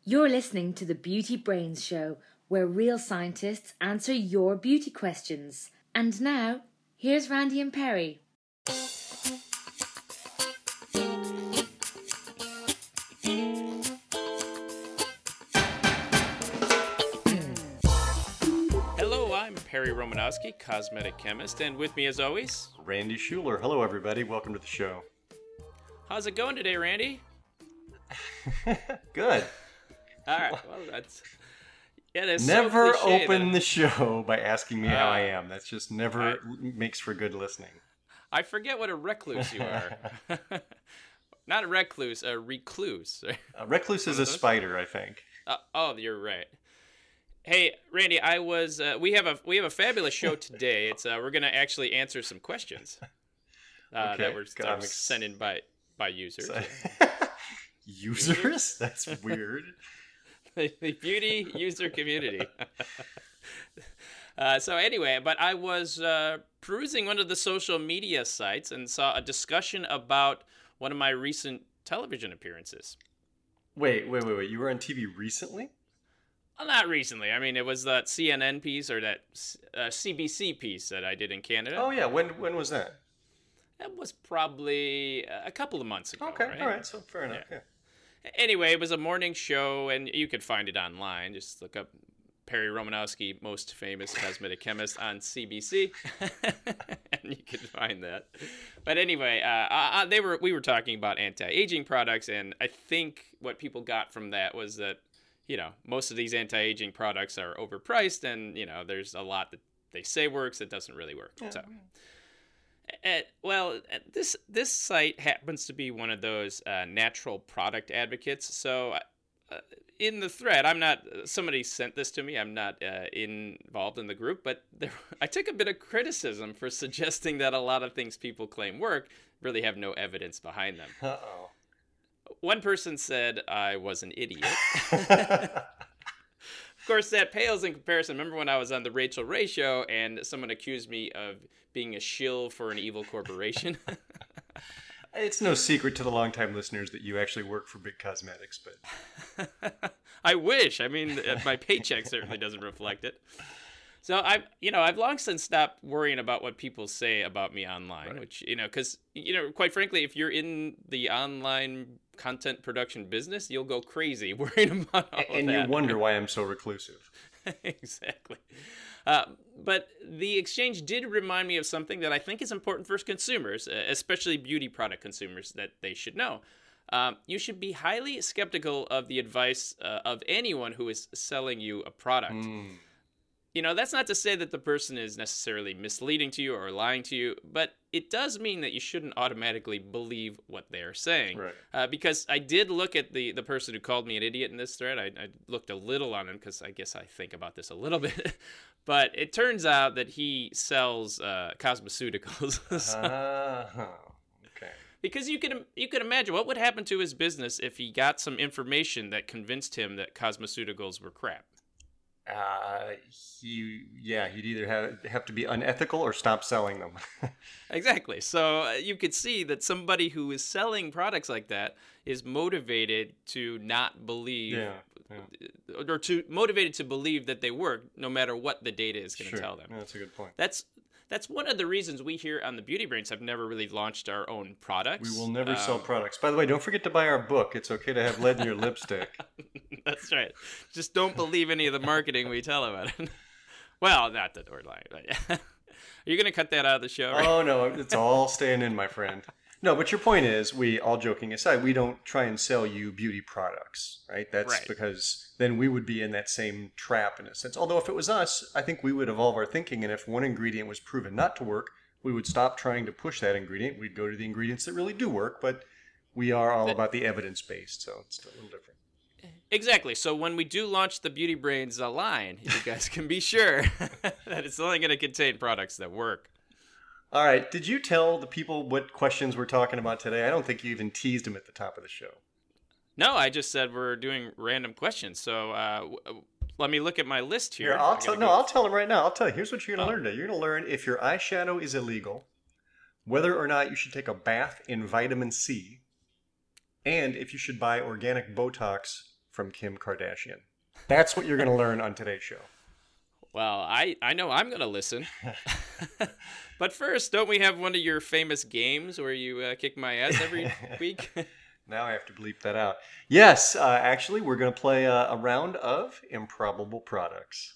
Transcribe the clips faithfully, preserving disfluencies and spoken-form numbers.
You're listening to the Beauty Brains Show, where real scientists answer your beauty questions. And now, here's Randy and Perry. Hello, I'm Perry Romanowski, cosmetic chemist, and with me as always, Randy Schuler. Hello, everybody. Welcome to the show. How's it going today, Randy? Good. All right. Well, that's yeah. That's never so cliche open that... the show by asking me uh, how I Uh, am. That's just never I, makes for good listening. I forget what a recluse you are. Not a recluse, a recluse. A recluse is a spider, I think. Uh, oh, you're right. Hey, Randy, I was. Uh, we have a we have a fabulous show today. It's uh, we're gonna actually answer some questions uh, okay. that were, that were Comics. sent in by by users. So... Users? That's weird. The beauty user community. uh, so anyway, but I was uh, perusing one of the social media sites and saw a discussion about one of my recent television appearances. Wait, wait, wait, wait. You were on T V recently? Well, not recently. I mean, it was that C N N piece or that uh, C B C piece that I did in Canada. Oh, yeah. When when was that? That was probably a couple of months ago. Okay, right? all right. So fair enough, yeah. yeah. Anyway, it was a morning show, and you could find it online. Just look up Perry Romanowski, most famous cosmetic chemist on C B C, and you can find that. But anyway, uh, uh, they were we were talking about anti-aging products, and I think what people got from that was that, you know, most of these anti-aging products are overpriced, and, you know, there's a lot that they say works that doesn't really work. Yeah. So. Uh, well, this this site happens to be one of those uh, natural product advocates. So, uh, in the thread, I'm not. Somebody sent this to me. I'm not uh, involved in the group, but there, I took a bit of criticism for suggesting that a lot of things people claim work really have no evidence behind them. Uh oh. One person said I was an idiot. Of course, that pales in comparison. Remember when I was on the Rachel Ray show and someone accused me of being a shill for an evil corporation? It's no secret to the longtime listeners that you actually work for Big Cosmetics, but I wish. I mean, my paycheck certainly doesn't reflect it. So I've, you know, I've long since stopped worrying about what people say about me online, right. Which, you know, because, you know, quite frankly, if you're in the online content production business, you'll go crazy worrying about all and of that. you wonder why I'm so reclusive. Exactly. Uh, but the exchange did remind me of something that I think is important for consumers, especially beauty product consumers, that they should know. Um, you should be highly skeptical of the advice uh, of anyone who is selling you a product. Mm. You know, that's not to say that the person is necessarily misleading to you or lying to you, but it does mean that you shouldn't automatically believe what they're saying. Right. Uh, because I did look at the, the person who called me an idiot in this thread. I, I looked a little on him because I guess I think about this a little bit. But it turns out that he sells uh, cosmeceuticals. So, uh, okay. because you can you can imagine what would happen to his business if he got some information that convinced him that cosmeceuticals were crap. Uh, he, yeah, he'd either have, have to be unethical or stop selling them. Exactly. So uh, you could see that somebody who is selling products like that is motivated to not believe, yeah, yeah. or to motivated to believe that they work, no matter what the data is going to Sure. tell them. Yeah, that's a good point. That's that's one of the reasons we here on the Beauty Brains have never really launched our own products. We will never Um, sell products. By the way, don't forget to buy our book. It's okay to have lead in your lipstick. That's right. Just don't believe any of the marketing we tell about it. Well, not that we're lying. But yeah. Are you going to cut that out of the show? Right? Oh, no, it's all staying in, my friend. No, but your point is, we, all joking aside, we don't try and sell you beauty products, right? That's Right. because then we would be in that same trap in a sense. Although if it was us, I think we would evolve our thinking, and if one ingredient was proven not to work, we would stop trying to push that ingredient. We'd go to the ingredients that really do work, but we are all about the evidence-based, so it's a little different. Exactly. So when we do launch the Beauty Brains uh, line, you guys can be sure that it's only going to contain products that work. All right. Did you tell the people what questions we're talking about today? I don't think you even teased them at the top of the show. No, I just said we're doing random questions. So uh, w- let me look at my list here. Here, I'll I tell. gotta No, go- I'll tell them right now. I'll tell you. Here's what you're going to Oh. learn today. You're going to learn if your eyeshadow is illegal, whether or not you should take a bath in vitamin C, and if you should buy organic Botox from Kim Kardashian. That's what you're going to learn on today's show. Well, I, I know I'm going to listen. But first, don't we have one of your famous games where you uh, kick my ass every week? Now I have to bleep that out. Yes, uh, actually, we're going to play a, a round of Improbable Products.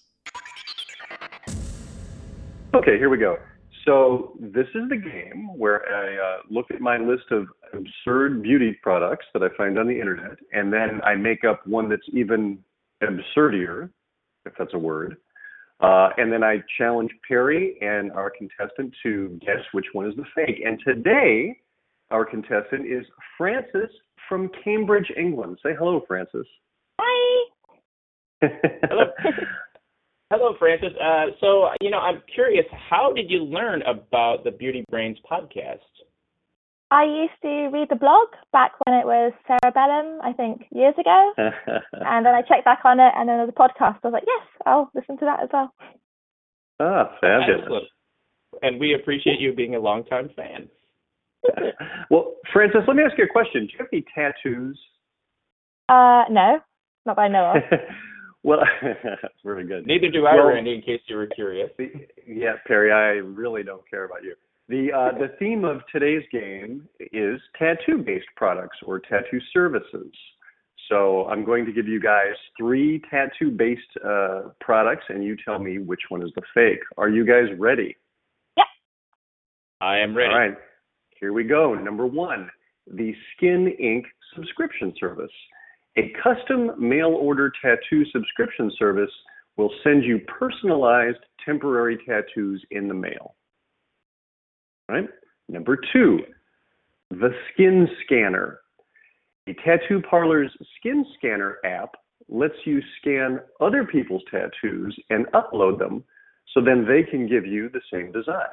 Okay, here we go. So this is the game where I uh, look at my list of absurd beauty products that I find on the internet, and then I make up one that's even absurdier, if that's a word. Uh, and then I challenge Perry and our contestant to guess which one is the fake. And today, our contestant is Frances from Cambridge, England. Say hello, Frances. Hi. Hello. Hello, Frances. Uh, so, you know, I'm curious, how did you learn about the Beauty Brains podcast? I used to read the blog back when it was Cerebellum, I think, years ago. And then I checked back on it, and then there was a podcast. I was like, yes, I'll listen to that as well. Ah, fabulous. Excellent. And we appreciate you being a longtime fan. Well, Frances, let me ask you a question. Do you have any tattoos? Uh, no, not that I know of. Well, that's very good. Neither do I, well, Randy, in case you were curious. The, yeah, Perry, I really don't care about you. The uh, the theme of today's game is tattoo-based products or tattoo services. So I'm going to give you guys three tattoo-based uh, products, and you tell me which one is the fake. Are you guys ready? Yep. I am ready. All right. Here we go. Number one, the Skin Ink subscription service. A custom mail-order tattoo subscription service will send you personalized temporary tattoos in the mail. All right. Number two, the Skin Scanner. A tattoo parlor's Skin Scanner app lets you scan other people's tattoos and upload them so then they can give you the same design.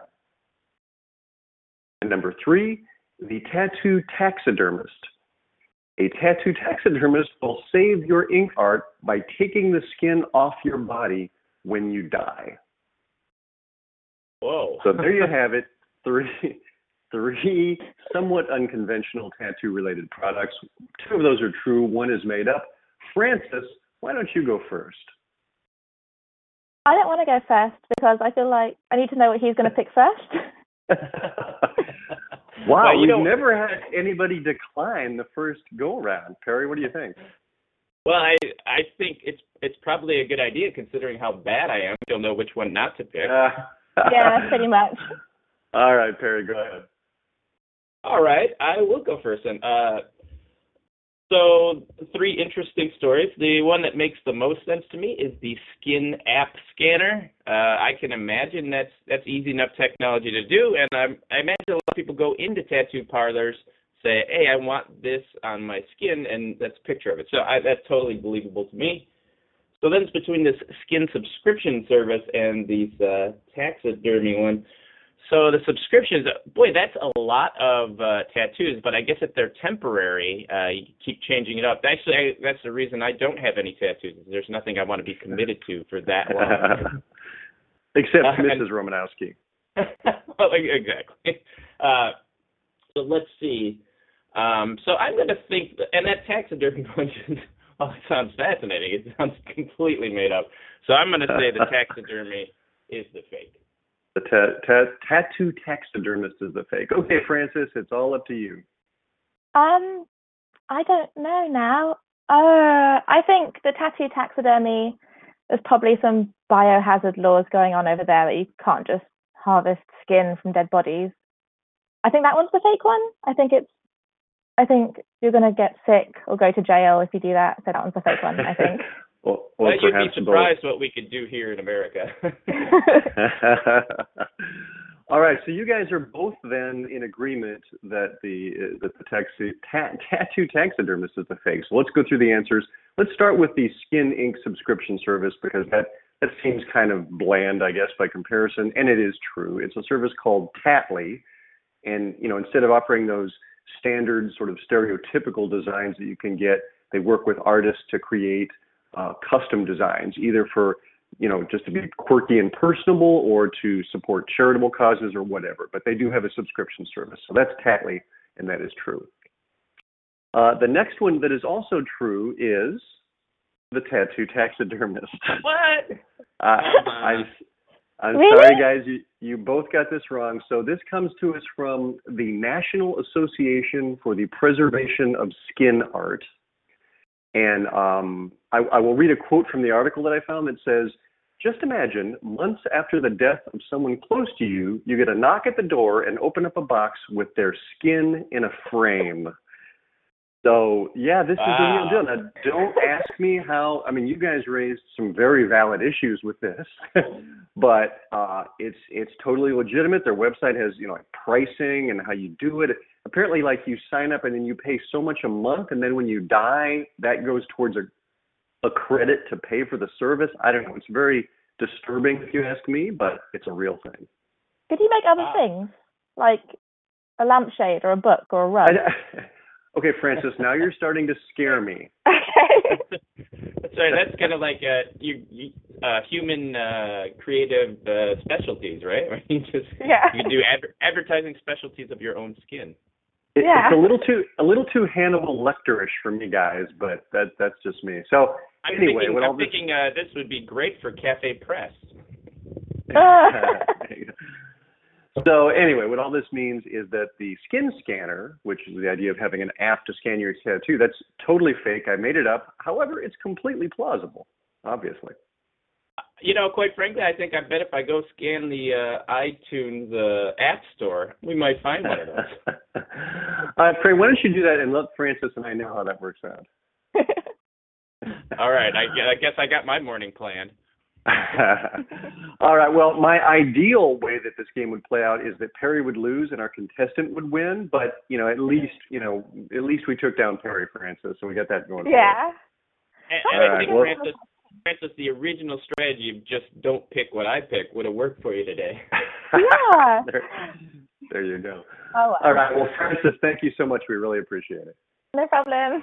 And number three, the Tattoo Taxidermist. A tattoo taxidermist will save your ink art by taking the skin off your body when you die. Whoa. So there you have it. Three, three somewhat unconventional tattoo-related products. Two of those are true. One is made up. Frances, why don't you go first? I don't want to go first because I feel like I need to know what he's going to pick first. Wow, well, you we've don't... never had anybody decline the first go-around. Perry, what do you think? Well, I I think it's it's probably a good idea considering how bad I am. You'll know which one not to pick. Uh, Yeah, pretty much. All right, Perry, go ahead. All right, I will go first. And uh, so three interesting stories. The one that makes the most sense to me is the Skin App Scanner. Uh, I can imagine that's that's easy enough technology to do, and I'm, I imagine a lot of people go into tattoo parlors, say, "Hey, I want this on my skin," and that's a picture of it. So I, that's totally believable to me. So then it's between this skin subscription service and these uh, taxidermy one. So the subscriptions, boy, that's a lot of uh, tattoos, but I guess if they're temporary, uh, you keep changing it up. Actually, I, that's the reason I don't have any tattoos. There's nothing I want to be committed to for that long. Except Uh, Missus Romanowski. Well, exactly. Uh, so let's see. Um, so I'm going to think, that, and that taxidermy one, well, it sounds fascinating. It sounds completely made up. So I'm going to say the taxidermy is the fake. The ta- ta- tattoo taxidermist is the fake. Okay, Frances, it's all up to you. Um, I don't know now. Uh, I think the tattoo taxidermy, there's probably some biohazard laws going on over there that you can't just harvest skin from dead bodies. I think that one's the fake one. I think it's, I think you're going to get sick or go to jail if you do that. So that one's the fake one, I think. well, well, well, you'd be perhaps surprised what we could do here in America. All right, so you guys are both then in agreement that the uh, that the taxi, ta- tattoo taxidermist is the fake. So let's go through the answers. Let's start with the Skin Ink subscription service because that, that seems kind of bland, I guess, by comparison, and it is true. It's a service called Tattly, and you know instead of offering those standard sort of stereotypical designs that you can get, they work with artists to create uh, custom designs, either for you know, just to be quirky and personable or to support charitable causes or whatever. But they do have a subscription service. So that's Tattly, and that is true. Uh, the next one that is also true is the tattoo taxidermist. What? Uh, Uh-huh. I'm, I'm Really? sorry, guys. You, you both got this wrong. So this comes to us from the National Association for the Preservation of Skin Art. And um, I, I will read a quote from the article that I found that says, just imagine months after the death of someone close to you, you get a knock at the door and open up a box with their skin in a frame. So, yeah, this Wow. is the real deal. Now, don't ask me how, I mean, you guys raised some very valid issues with this, but uh, it's it's totally legitimate. Their website has, you know, like pricing and how you do it. Apparently, like, you sign up and then you pay so much a month, and then when you die, that goes towards a, a credit to pay for the service. I don't know. It's very disturbing, if you ask me, but it's a real thing. Could you make other Wow. things, like a lampshade or a book or a rug? I, okay, Francis, now you're starting to scare me. Okay. That's right. That's kind of like uh, you, you, uh, human uh, creative uh, specialties, right? Where you just Yeah. you can do adver- advertising specialties of your own skin. It, Yeah. It's a little too a little too Hannibal Lecter-ish for me, guys, but that that's just me. So I'm anyway, thinking, with I'm all this, thinking uh, this would be great for Cafe Press. so anyway, what all this means is that the skin scanner, which is the idea of having an app to scan your tattoo, that's totally fake. I made it up. However, it's completely plausible, obviously. You know, quite frankly, I think I bet if I go scan the uh, iTunes uh, App Store, we might find one of those. uh, Trey, why don't you do that and let Francis and I know how that works out. All right, I, gu- I guess I got my morning planned. All right. Well, my ideal way that this game would play out is that Perry would lose and our contestant would win. But you know, at least you know, at least we took down Perry, Francis, so we got that going. Yeah. And, All and I right, think, well- Francis, Francis, the original strategy of just don't pick what I pick would have worked for you today. Yeah. there, there you go. Oh, well. All right. Well, Francis, thank you so much. We really appreciate it. No problem.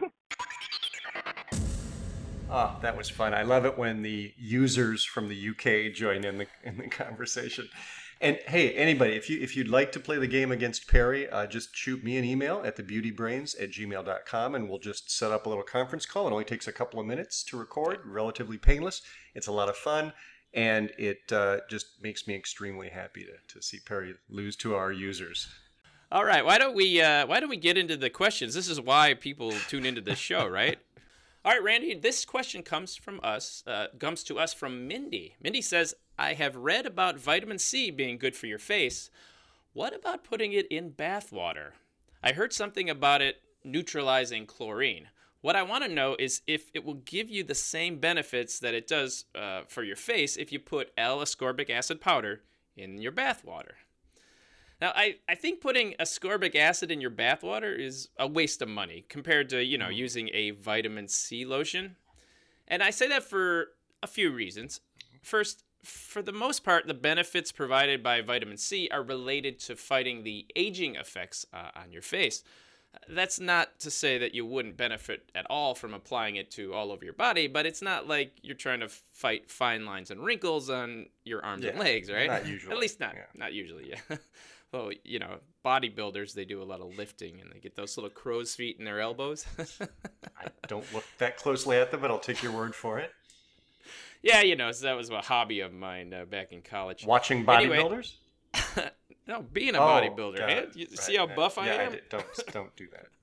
Oh, that was fun. I love it when the users from the U K join in the in the conversation. And hey, anybody, if you if you'd like to play the game against Perry, uh, just shoot me an email at the beauty brains at gmail dot com, and we'll just set up a little conference call. It only takes a couple of minutes to record, relatively painless. It's a lot of fun, and it uh, just makes me extremely happy to to see Perry lose to our users. All right, why don't we uh, why don't we get into the questions? This is why people tune into this show, right? All right, Randy, this question comes from us, uh, comes to us from Mindy. Mindy says, I have read about vitamin C being good for your face. What about putting it in bath water? I heard something about it neutralizing chlorine. What I want to know is if it will give you the same benefits that it does uh, for your face if you put L-ascorbic acid powder in your bath water. Now, I, I think putting ascorbic acid in your bathwater is a waste of money compared to, you know, using a vitamin C lotion. And I say that for a few reasons. First, for the most part, the benefits provided by vitamin C are related to fighting the aging effects uh, on your face. That's not to say that you wouldn't benefit at all from applying it to all over your body, but it's not like you're trying to fight fine lines and wrinkles on your arms and Yeah, legs, right? not usually. At least not, Yeah. not usually, yeah. Well, you know, bodybuilders, they do a lot of lifting and they get those little crow's feet in their elbows. I don't look that closely at them, but I'll take your word for it. Yeah, you know, so that was a hobby of mine uh, back in college. Watching Anyway. bodybuilders? No, being a Oh, bodybuilder. got eh? it. You Right, see how right. buff I yeah, am? did. Don't don't do that.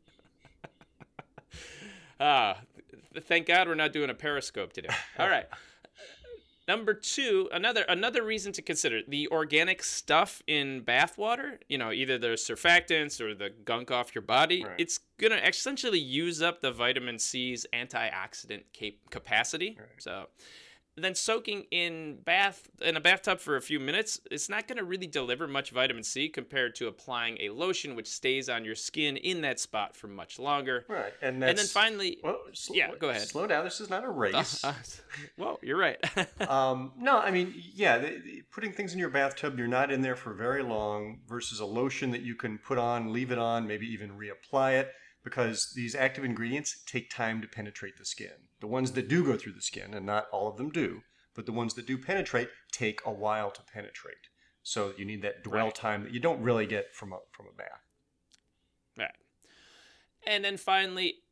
Ah, th- thank God we're not doing a Periscope today. All right. Number two, another another reason to consider the organic stuff in bath water. You know, either the surfactants or the gunk off your body. Right. It's gonna essentially use up the vitamin C's antioxidant cap- capacity. Right. So, then soaking in bath in a bathtub for a few minutes, it's not going to really deliver much vitamin C compared to applying a lotion which stays on your skin in that spot for much longer. Right, and that's, And then finally, well, sl- yeah, go ahead. Slow down. This is not a race. Uh, well, you're right. um, no, I mean, yeah, the, the, putting things in your bathtub, you're not in there for very long. Versus a lotion that you can put on, leave it on, maybe even reapply it, because these active ingredients take time to penetrate the skin. The ones that do go through the skin, and not all of them do, but the ones that do penetrate take a while to penetrate. So you need that dwell Right. time that you don't really get from a from a bath. Right. And then finally,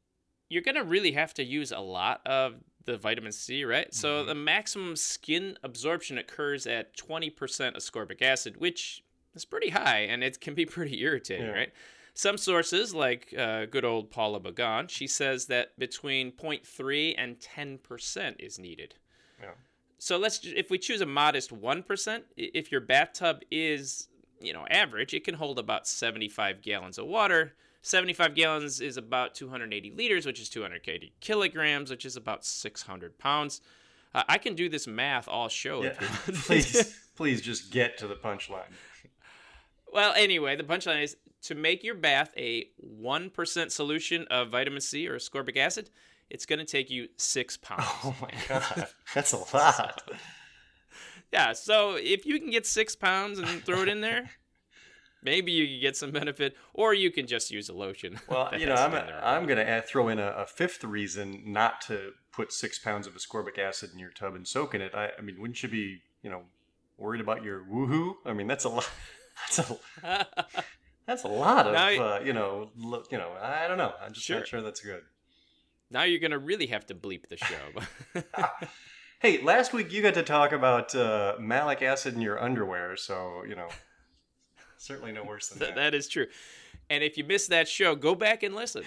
you're going to really have to use a lot of the vitamin C, right? Mm-hmm. So the maximum skin absorption occurs at twenty percent ascorbic acid, which is pretty high, and it can be pretty irritating, yeah. right? Some sources, like uh, good old Paula Bagan, she says that between zero point three and ten percent is needed. Yeah. So let's, if we choose a modest one percent, if your bathtub is, you know, average, it can hold about seventy-five gallons of water. seventy-five gallons is about two hundred eighty liters, which is two hundred eighty kilograms, which is about six hundred pounds. Uh, I can do this math all show. Yeah. If you want. please, please just get to the punchline. Well, anyway, the punchline is to make your bath a one percent solution of vitamin C or ascorbic acid, it's going to take you six pounds. Oh, my God. That's a lot. So, yeah, so if you can get six pounds and throw it in there, maybe you can get some benefit, or you can just use a lotion. Well, you know, I'm, a, I'm going to throw in a, a fifth reason not to put six pounds of ascorbic acid in your tub and soak in it. I, I mean, wouldn't you be, you know, worried about your woohoo? I mean, that's a lot. That's a, that's a lot of, now, uh, you know, lo, you know, I don't know. I'm just sure. not sure that's good. Now you're going to really have to bleep the show. Hey, last week you got to talk about uh, malic acid in your underwear, so, you know, certainly no worse than that. That is true. And if you missed that show, go back and listen.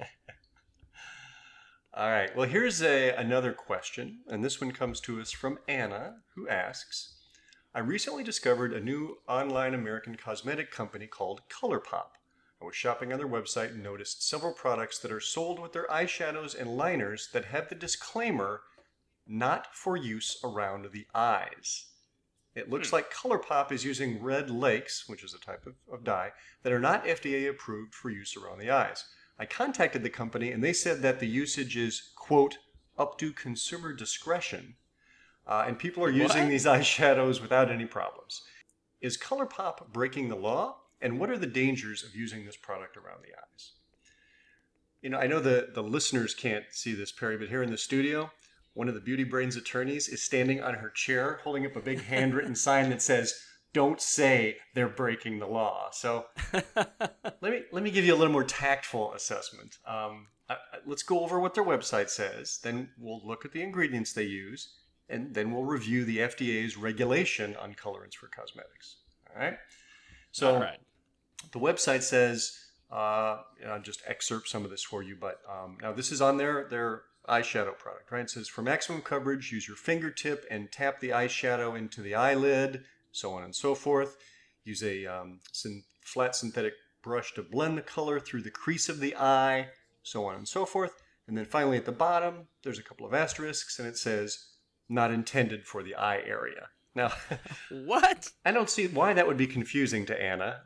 All right. Well, here's a, another question, and this one comes to us from Anna, who asks, I recently discovered a new online American cosmetic company called ColourPop. I was shopping on their website and noticed several products that are sold with their eyeshadows and liners that have the disclaimer, not for use around the eyes. It looks hmm. like ColourPop is using red lakes, which is a type of, of dye, that are not F D A approved for use around the eyes. I contacted the company and they said that the usage is, quote, up to consumer discretion. Uh, and people are using what? these eyeshadows without any problems. Is ColourPop breaking the law? And what are the dangers of using this product around the eyes? You know, I know the, the listeners can't see this, Perry, but here in the studio, one of the Beauty Brains attorneys is standing on her chair holding up a big handwritten sign that says, don't say they're breaking the law. So let me let me give you a little more tactful assessment. Um, I, I, let's go over what their website says. Then we'll look at the ingredients they use. And then we'll review the F D A's regulation on colorants for cosmetics. All right? So All right. The website says, uh, I'll just excerpt some of this for you, but um, now this is on their, their eyeshadow product, right? It says, for maximum coverage, use your fingertip and tap the eyeshadow into the eyelid, so on and so forth. Use a um, syn- flat synthetic brush to blend the color through the crease of the eye, so on and so forth. And then finally at the bottom, there's a couple of asterisks, and it says, not intended for the eye area. Now, what? I don't see why that would be confusing to Anna.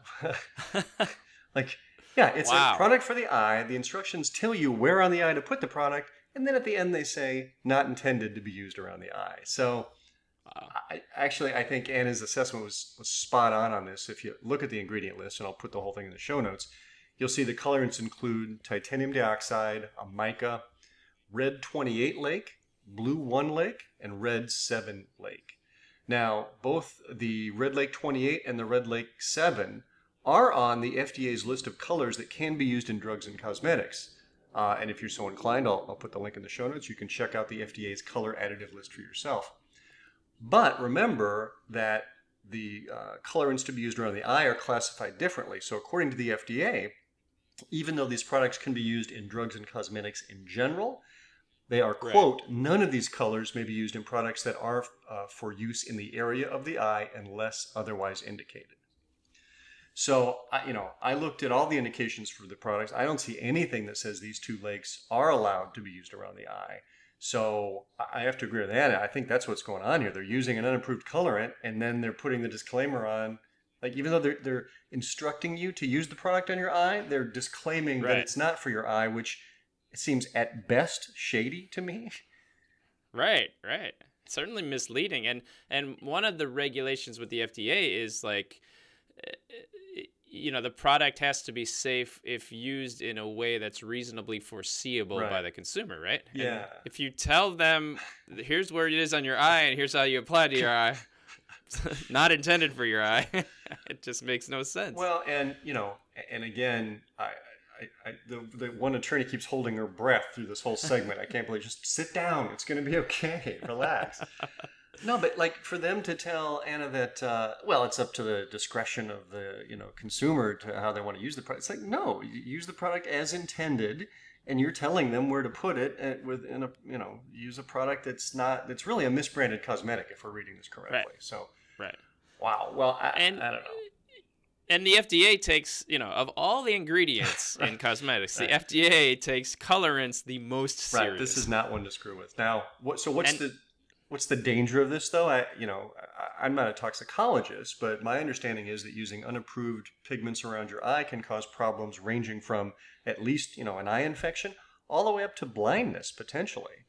Like, yeah, it's wow. a product for the eye. The instructions tell you where on the eye to put the product, and then at the end they say not intended to be used around the eye. So, wow. I, actually, I think Anna's assessment was, was spot on on this. If you look at the ingredient list, and I'll put the whole thing in the show notes, you'll see the colorants include titanium dioxide, a mica, red twenty-eight lake, blue one lake, and red seven lake. Now, both the red lake twenty-eight and the red lake seven are on the F D A's list of colors that can be used in drugs and cosmetics. Uh, and if you're so inclined, I'll, I'll put the link in the show notes. You can check out the F D A's color additive list for yourself. But remember that the uh, colorants to be used around the eye are classified differently. So according to the F D A, even though these products can be used in drugs and cosmetics in general, they are, quote, right. none of these colors may be used in products that are uh, for use in the area of the eye unless otherwise indicated. So, I, you know, I looked at all the indications for the products. I don't see anything that says these two lakes are allowed to be used around the eye. So I have to agree with Anna. I think that's what's going on here. They're using an unapproved colorant, and then they're putting the disclaimer on. Like, even though they're, they're instructing you to use the product on your eye, they're disclaiming right. that it's not for your eye, which it seems at best shady to me. Right, right. Certainly misleading. And and one of the regulations with the F D A is like, you know, the product has to be safe if used in a way that's reasonably foreseeable right. by the consumer, right? Yeah. And if you tell them, here's where it is on your eye and here's how you apply it to your eye, not intended for your eye, it just makes no sense. Well, and, you know, and again, I, I, I, the, the one attorney keeps holding her breath through this whole segment. I can't believe. Just sit down. It's going to be okay. Relax. No, but like for them to tell Anna that, uh, well, it's up to the discretion of the you know consumer to how they want to use the product. It's like no, you use the product as intended, and you're telling them where to put it and within a you know use a product that's not that's really a misbranded cosmetic if we're reading this correctly. Right. So Right. wow. Well, I, And I don't know. And the F D A takes, you know, of all the ingredients in cosmetics, Right. the F D A takes colorants the most serious. Right. This is not one to screw with. Now, what? So what's And- the what's the danger of this though? I you know I, I'm not a toxicologist, but my understanding is that using unapproved pigments around your eye can cause problems ranging from at least you know an eye infection all the way up to blindness potentially.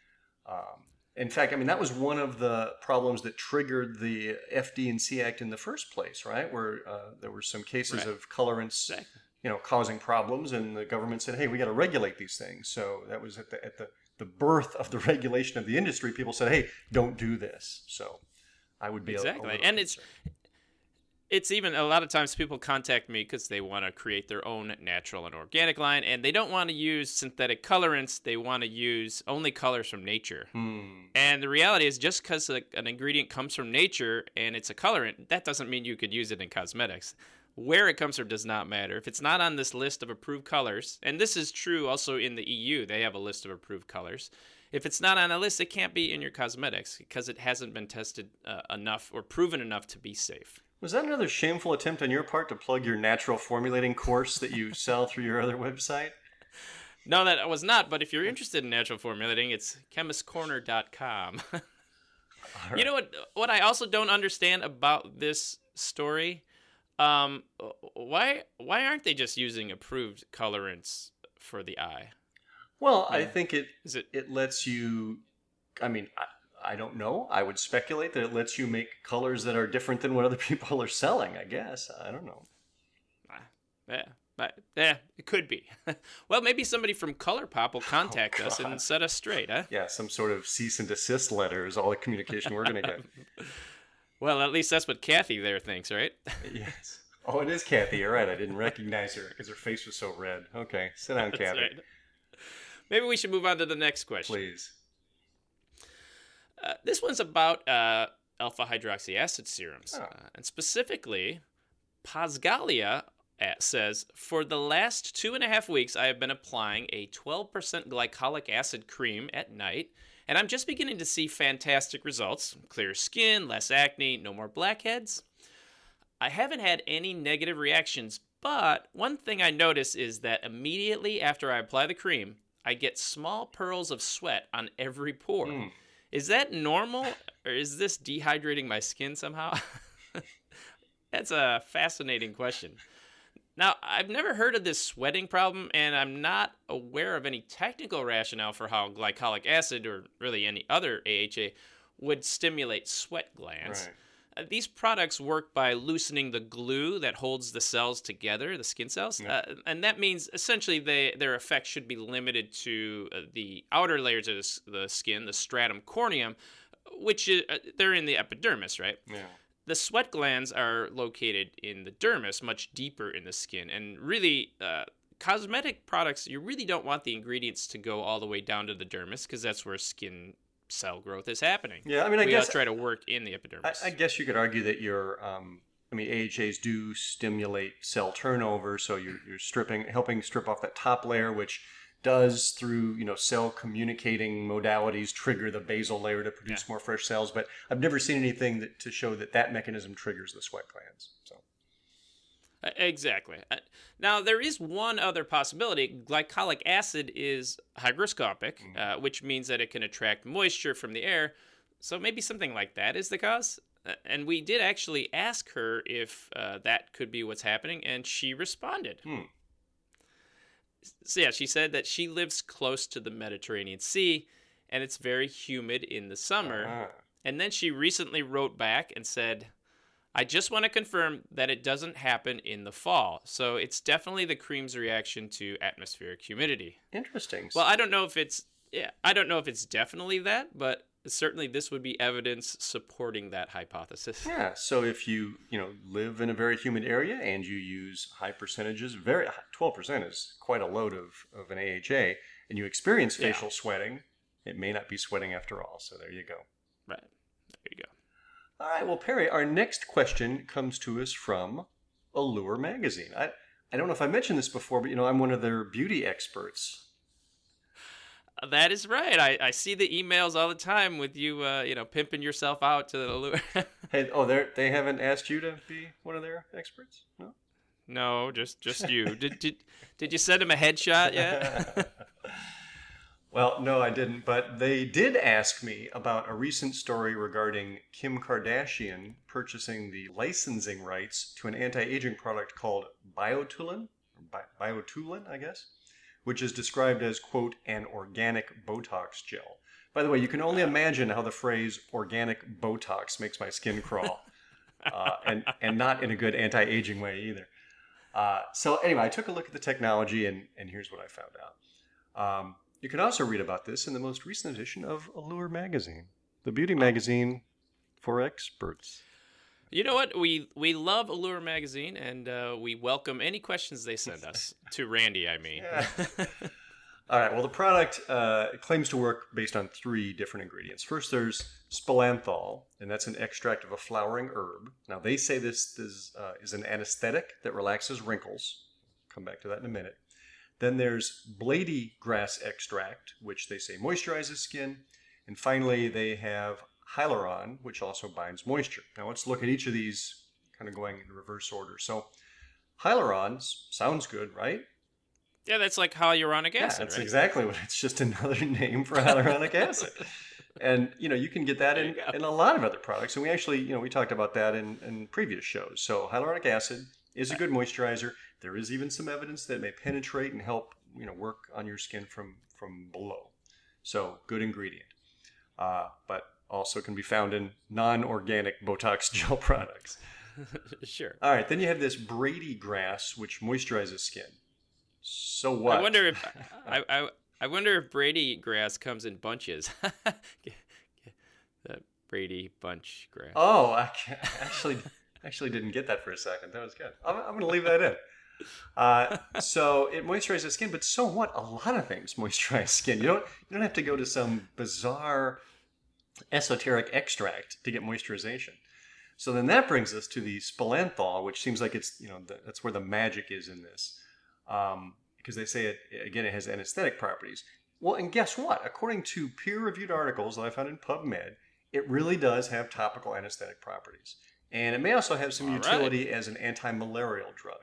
Um, in fact, I mean that was one of the problems that triggered the F D and C Act in the first place, right? Where uh, there were some cases Right. of colorants. Exactly. You know, causing problems, and the government said, "Hey, we got to regulate these things." So that was at the at the the birth of the regulation of the industry. People said, "Hey, don't do this." So I would be a- a Exactly. little And it's- concerned. It's even a lot of times people contact me because they want to create their own natural and organic line, and they don't want to use synthetic colorants. They want to use only colors from nature. Hmm. And the reality is, just because an ingredient comes from nature and it's a colorant, that doesn't mean you could use it in cosmetics. Where it comes from does not matter. If it's not on this list of approved colors, and this is true also in the E U, they have a list of approved colors. If it's not on a list, it can't be in your cosmetics because it hasn't been tested uh, enough or proven enough to be safe. Was that another shameful attempt on your part to plug your natural formulating course that you sell through your other website? No, that was not, but if you're interested in natural formulating, it's chemist corner dot com. All You know what what I also don't understand about this story? Um, why why aren't they just using approved colorants for the eye? Well, I Yeah. think it Is it it lets you. I mean, I, I don't know. I would speculate that it lets you make colors that are different than what other people are selling. I guess I don't know. Ah, yeah, but yeah, it could be. Well, maybe somebody from ColourPop will contact us God. and set us straight, huh? Yeah, some sort of cease and desist letter is all the communication we're going to get. Well, at least that's what Kathy there thinks, right? Yes. Oh, it is Kathy. You're right. I didn't recognize her because her face was so red. Okay, sit down, That's Kathy. right. Maybe we should move on to the next question. Please. Uh, this one's about uh, alpha hydroxy acid serums, Oh. uh, and specifically, Pasgalia uh, says, for the last two and a half weeks, I have been applying a twelve percent glycolic acid cream at night, and I'm just beginning to see fantastic results: clearer skin, less acne, no more blackheads. I haven't had any negative reactions, but one thing I notice is that immediately after I apply the cream, I get small pearls of sweat on every pore. Mm. Is that normal, or is this dehydrating my skin somehow? That's a fascinating question. Now, I've never heard of this sweating problem, and I'm not aware of any technical rationale for how glycolic acid, or really any other A H A, would stimulate sweat glands. Right. Uh, these products work by loosening the glue that holds the cells together, the skin cells, Yeah. uh, and that means essentially they, their effect should be limited to uh, the outer layers of the, s- the skin, the stratum corneum, which is, uh, they're in the epidermis, right? Yeah. The sweat glands are located in the dermis, much deeper in the skin, and really, uh, cosmetic products, you really don't want the ingredients to go all the way down to the dermis because that's where skin cell growth is happening. Yeah. I mean, I we guess all try to work in the epidermis. I, I guess you could argue that your, um, I mean, A H As do stimulate cell turnover, so you're, you're stripping, helping strip off that top layer, which does through you know cell communicating modalities trigger the basal layer to produce Yeah. more fresh cells. But I've never seen anything that to show that that mechanism triggers the sweat glands. So Uh, Exactly. Uh, Now, there is one other possibility. Glycolic acid is hygroscopic, uh, which means that it can attract moisture from the air. So maybe something like that is the cause. Uh, and we did actually ask her if uh, that could be what's happening, and she responded. Hmm. So, yeah, she said that she lives close to the Mediterranean Sea, and it's very humid in the summer. Ah. And then she recently wrote back and said, I just want to confirm that it doesn't happen in the fall. So it's definitely the cream's reaction to atmospheric humidity. Interesting. Well, I don't know if it's yeah, I don't know if it's definitely that, but certainly this would be evidence supporting that hypothesis. Yeah, so if you, you know, live in a very humid area and you use high percentages, very twelve percent is quite a load of, of an A H A, and you experience facial yeah. sweating, it may not be sweating after all. So there you go. Right. There you go. All right, well, Perry, our next question comes to us from Allure Magazine. I, I don't know if I mentioned this before, but, you know, I'm one of their beauty experts. That is right. I, I see the emails all the time with you, uh, you know, pimping yourself out to the Allure. Hey, oh, they they haven't asked you to be one of their experts? No? No, just just you. did, did, did you send him a headshot yet? Well, no, I didn't, but they did ask me about a recent story regarding Kim Kardashian purchasing the licensing rights to an anti-aging product called Biotulin, or Bi- Biotulin, I guess, which is described as, quote, an organic Botox gel. By the way, you can only imagine how the phrase organic Botox makes my skin crawl, uh, and, and not in a good anti-aging way either. Uh, so anyway, I took a look at the technology, and, and here's what I found out. Um, You can also read about this in the most recent edition of Allure Magazine, the beauty magazine for experts. You know what? We we love Allure Magazine, and uh, we welcome any questions they send us. To Randy, I mean. Yeah. All right. Well, the product uh, claims to work based on three different ingredients. First, there's Spilanthol, and that's an extract of a flowering herb. Now, they say this is, uh, is an anesthetic that relaxes wrinkles. Come back to that in a minute. Then there's Blady grass extract, which they say moisturizes skin. And finally, they have Hyaluron, which also binds moisture. Now let's look at each of these kind of going in reverse order. So Hyaluron sounds good, right? Yeah, that's like hyaluronic acid, yeah, that's right? exactly what it's just another name for hyaluronic acid. And, you know, you can get that in, in a lot of other products. And we actually, you know, we talked about that in, in previous shows. So hyaluronic acid is a good moisturizer. There is even some evidence that it may penetrate and help, you know, work on your skin from, from below. So good ingredient. Uh, but also can be found in non-organic Botox gel products. Sure. All right. Then you have this Brady grass, which moisturizes skin. So what? I wonder if I, I I wonder if Brady grass comes in bunches. That Brady bunch grass. Oh, I can't, actually actually didn't get that for a second. That was good. I'm, I'm going to leave that in. Uh, so it moisturizes skin, but so what? A lot of things moisturize skin. You don't you don't have to go to some bizarre esoteric extract to get moisturization. So then that brings us to the Spilanthol, which seems like it's, you know, the, that's where the magic is in this. Um, because they say it, again, it has anesthetic properties. Well, and guess what? According to peer-reviewed articles that I found in PubMed, it really does have topical anesthetic properties. And it may also have some All utility right. as an anti-malarial drug.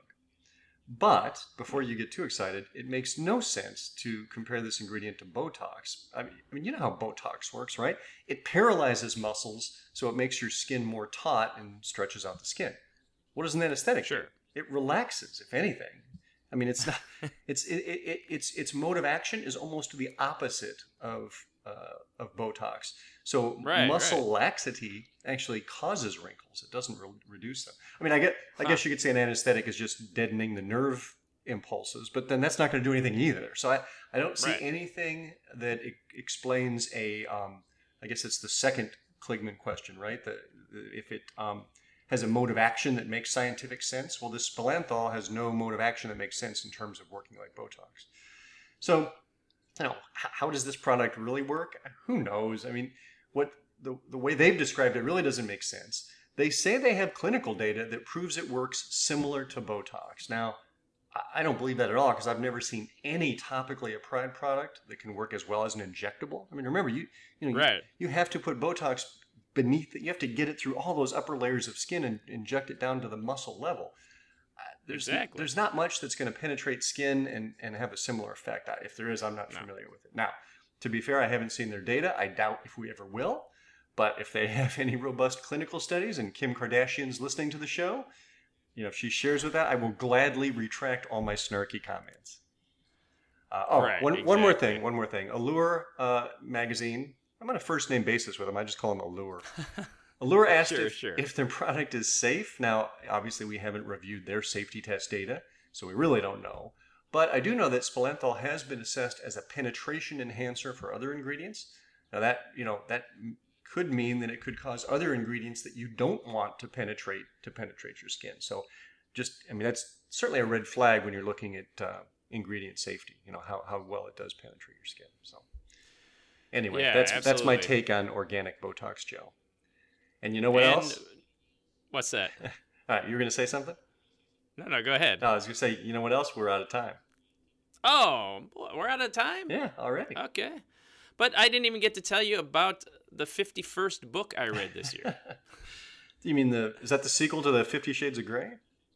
But before you get too excited, it makes no sense to compare this ingredient to Botox. I mean, I mean, you know how Botox works, right? It paralyzes muscles, so it makes your skin more taut and stretches out the skin. What does an anesthetic Sure. do? It relaxes, if anything. I mean, it's not. It's it, it, its its mode of action is almost the opposite of uh, of Botox. So Right, muscle right. laxity actually causes wrinkles. It doesn't re- reduce them. I mean, I get. I Huh. guess you could say an anesthetic is just deadening the nerve impulses, but then that's not going to do anything either. So I, I don't see Right. anything that e- explains a. Um, I guess it's the second Kligman question, right? The, the if it um, has a mode of action that makes scientific sense. Well, this Spilanthol has no mode of action that makes sense in terms of working like Botox. So, you know, h- how does this product really work? Who knows? I mean, what the, the way they've described it really doesn't make sense. They say they have clinical data that proves it works similar to Botox. Now, I- I don't believe that at all because I've never seen any topically applied product that can work as well as an injectable. I mean, remember, you you know, Right. you, you have to put Botox beneath it. You have to get it through all those upper layers of skin and inject it down to the muscle level. Uh, There's, Exactly. there's not much that's going to penetrate skin and, and have a similar effect. I- If there is, I'm not No. familiar with it. Now, to be fair, I haven't seen their data. I doubt if we ever will. But if they have any robust clinical studies and Kim Kardashian's listening to the show, you know, if she shares with that, I will gladly retract all my snarky comments. Uh, oh, Right, one, one more exactly. thing, one more thing. Allure uh, magazine, I'm on a first name basis with them. I just call them Allure. Allure asked Sure, if, sure. if their product is safe. Now, obviously, we haven't reviewed their safety test data, so we really don't know. But I do know that Spilanthol has been assessed as a penetration enhancer for other ingredients. Now that, you know, that could mean that it could cause other ingredients that you don't want to penetrate to penetrate your skin. So just, I mean, that's certainly a red flag when you're looking at uh, ingredient safety, you know, how, how well it does penetrate your skin. So anyway, Yeah, that's that's my absolutely. take on organic Botox gel. And you know what And- else? What's that? All right, you were going to say something? No, no, go ahead. No, I was going to say, you know what else? We're out of time. Oh, we're out of time? Yeah, already. Okay. But I didn't even get to tell you about the fifty-first book I read this year. You mean the, is that the sequel to the Fifty Shades of Grey?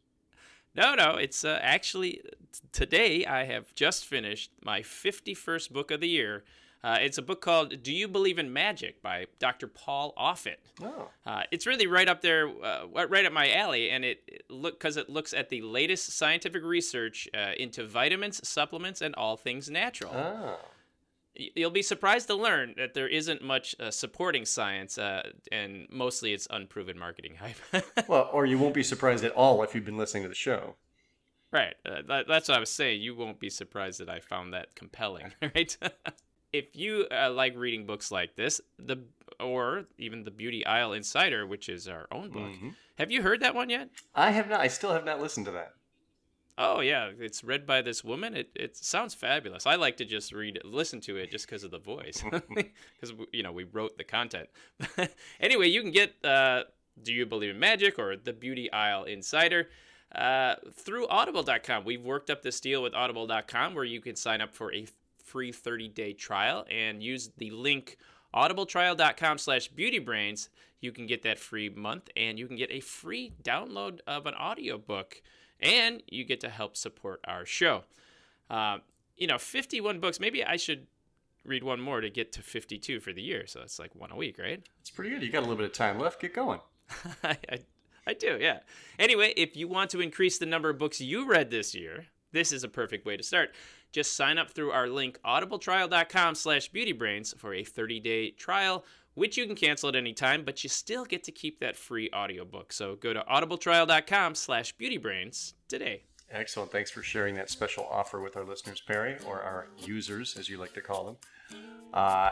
No, no, it's uh, actually t- today I have just finished my fifty-first book of the year. Uh, it's a book called Do You Believe in Magic by Doctor Paul Offit. Oh. Uh, it's really right up there, uh, right up my alley, and it, it look because it looks at the latest scientific research uh, into vitamins, supplements, and all things natural. Oh. Y- You'll be surprised to learn that there isn't much uh, supporting science, uh, and mostly it's unproven marketing hype. Well, or you won't be surprised at all if you've been listening to the show. Right. Uh, that, that's what I was saying. You won't be surprised that I found that compelling, right? If you uh, like reading books like this, the or even the Beauty Aisle Insider, which is our own book, Mhm. have you heard that one yet? I have not. I still have not listened to that. Oh yeah, it's read by this woman. It it sounds fabulous. I like to just read, listen to it just because of the voice, because you know we wrote the content. Anyway, you can get uh, Do You Believe in Magic or the Beauty Aisle Insider uh, through Audible dot com. We've worked up this deal with Audible dot com where you can sign up for a free thirty-day trial and use the link audibletrial dot com slash beautybrains. You can get that free month and you can get a free download of an audiobook. And you get to help support our show. Uh, you know, fifty-one books. Maybe I should read one more to get to fifty-two for the year. So that's like one a week, right? It's pretty good. You got a little bit of time left. Get going. I, I, I do, yeah. Anyway, if you want to increase the number of books you read this year, this is a perfect way to start. Just sign up through our link audibletrial dot com slash beautybrains for a thirty-day trial, which you can cancel at any time, but you still get to keep that free audiobook. So go to audibletrial dot com slash beautybrains today. Excellent. Thanks for sharing that special offer with our listeners, Perry, or our users, as you like to call them. Uh,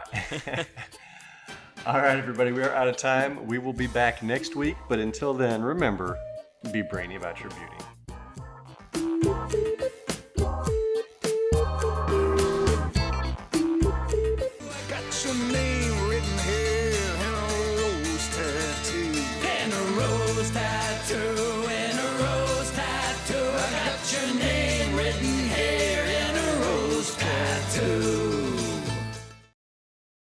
all right, everybody, we are out of time. We will be back next week, but until then, remember, be brainy about your beauty.